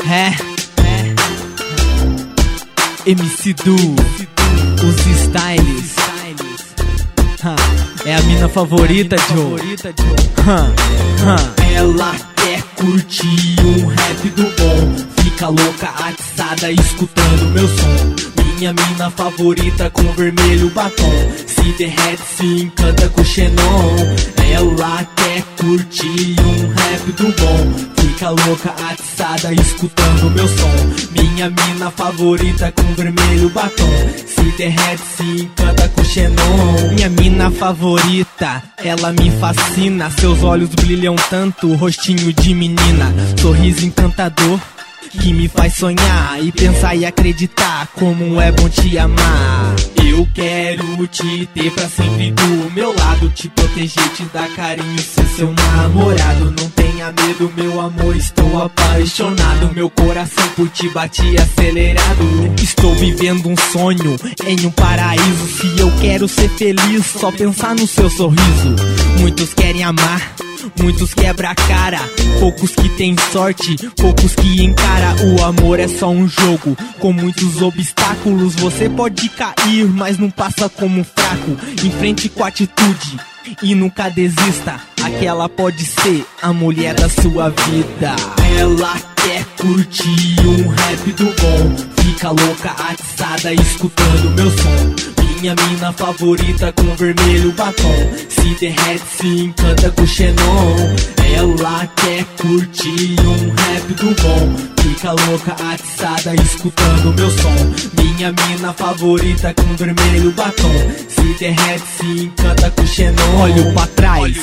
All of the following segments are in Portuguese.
MC Du, os styles. É a mina favorita, Joe. Ela quer curtir um rap do bom, fica louca, atiçada, escutando meu som. Minha mina favorita com vermelho batom, se derrete, se encanta com Xenon. Ela quer curtir um rap do bom, fica louca, atiçada, escutando meu som. Minha mina favorita com vermelho batom, se derrete, se encanta com Xenon. Minha mina favorita, ela me fascina. Seus olhos brilham tanto, rostinho de menina, sorriso encantador que me faz sonhar e pensar e acreditar como é bom te amar. Eu quero te ter pra sempre do meu lado, te proteger, te dar carinho, ser seu namorado. Não tenha medo, meu amor, estou apaixonado. Meu coração por ti bate acelerado. Estou vivendo um sonho em um paraíso. Se eu quero ser feliz, só pensar no seu sorriso. Muitos querem amar, muitos quebra a cara, poucos que tem sorte, poucos que encara. O amor é só um jogo com muitos obstáculos. Você pode cair, mas não passa como fraco. Enfrente com atitude e nunca desista. Aquela pode ser a mulher da sua vida. Ela quer curtir um rap do bom, fica louca, atiçada, escutando meu som. Minha mina favorita com vermelho batom, se derrete, se encanta com Xenon. Ela quer curtir um rap do bom, fica louca, atiçada, escutando meu som. Minha mina favorita com vermelho batom, se derrete, se encanta com Xenon. Olho pra trás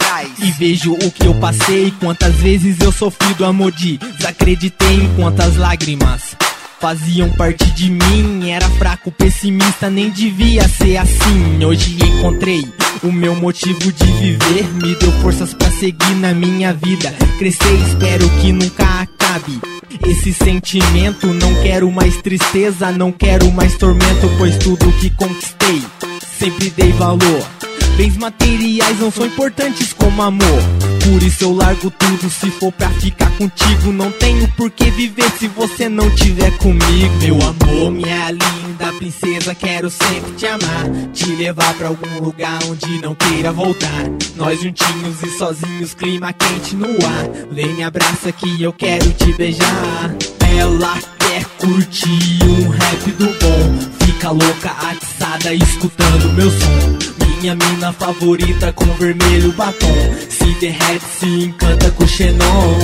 e vejo o que eu passei. Quantas vezes eu sofri do amor, desacreditei em quantas lágrimas faziam parte de mim. Era fraco, pessimista, nem devia ser assim. Hoje encontrei o meu motivo de viver, me deu forças pra seguir na minha vida, crescer, espero que nunca acabe esse sentimento. Não quero mais tristeza, não quero mais tormento, pois tudo que conquistei sempre dei valor. Bens materiais não são importantes como amor, por isso eu largo tudo se for pra ficar contigo. Não tenho por que viver se você não tiver comigo. Meu amor, minha linda princesa, quero sempre te amar, te levar pra algum lugar onde não queira voltar. Nós juntinhos e sozinhos, clima quente no ar. Vem, me abraça que eu quero te beijar. Ela quer curtir um rap do bom, fica louca, atiçada, escutando meu som. Minha mina favorita com vermelho batom, se derrete, se encanta com Xenon.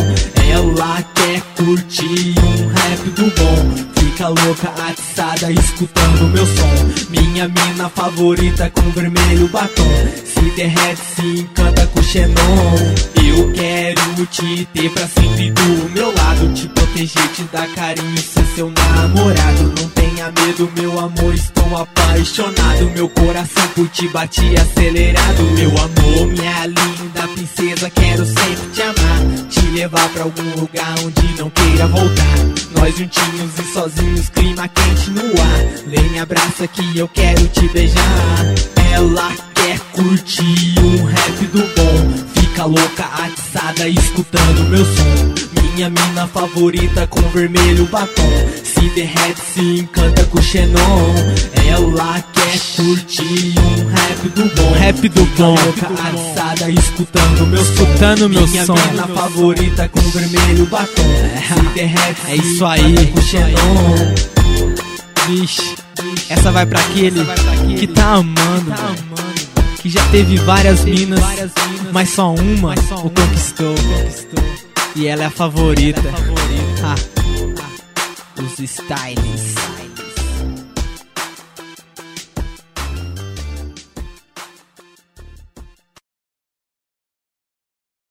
Ela quer curtir um rap do bom, fica louca, atiçada, escutando meu som. Minha mina favorita com vermelho batom, se derrete, se encanta com Xenon. Eu quero te ter pra sempre do meu lado, te proteger, te dar carinho, ser seu namorado. Não tenha medo, meu amor, estou apaixonado. Meu coração por ti bate acelerado. Meu amor, minha linda princesa, quero sempre te amar, te levar pra algum lugar onde não queira voltar. Nós juntinhos e sozinhos, clima quente no ar. Vem, me abraça que eu quero te beijar. Ela quer curtir um rap do bom, fica louca, atiçada, escutando meu som. Minha mina favorita com vermelho batom, se derrete, se encanta com Xenon. Ela quer curtir um rap do bom, louca, atiçada, escutando meu som. Minha som. Mina favorita com vermelho batom, se derrete, é isso aí com Xenon. Vixe, essa vai pra aquele que tá amando, que já teve várias minas, mas só uma o conquistou. E ela é a favorita. Os styles.